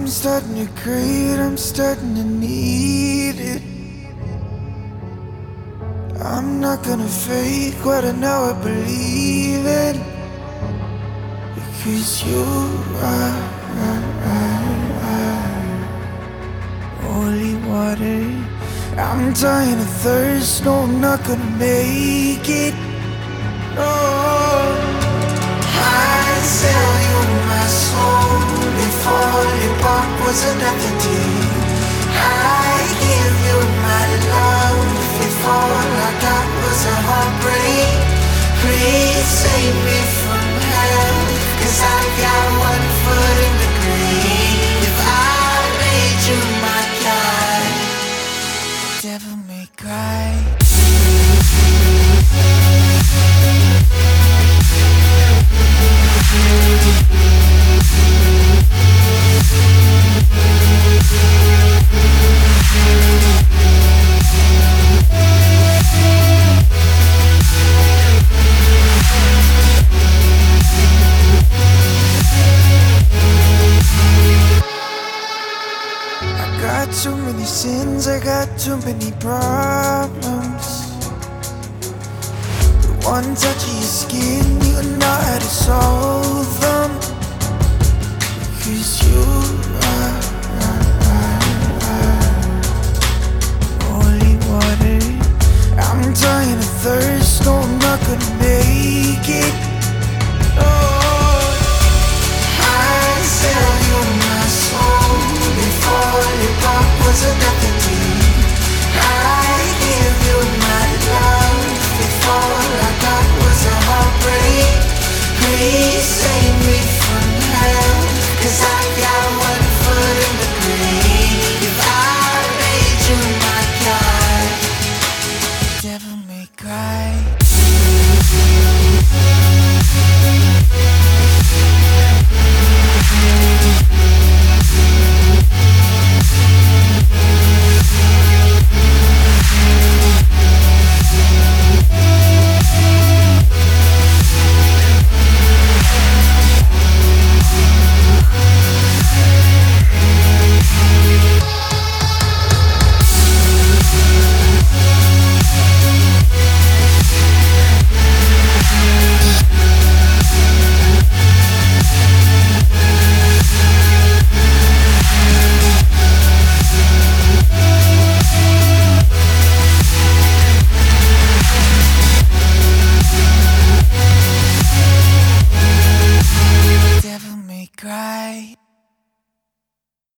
I'm starting to crave, I'm starting to need it. I'm not gonna fake what I know I believe in, because you are holy water. I'm dying of thirst, no, I'm not gonna make it. No, I sell you my soul before your bark was another day. I give you my love before all I got was a heartbreak. Please save me from hell, 'cause I've got one foot in the grave. If I made you my guy, devil may cry. I got too many sins, I got too many problems. But one touch of your skin, you know how to solve them. Because you are holy water. I'm dying of thirst, no, I'm not gonna make it. Oh, I sell you my soul before your pop was a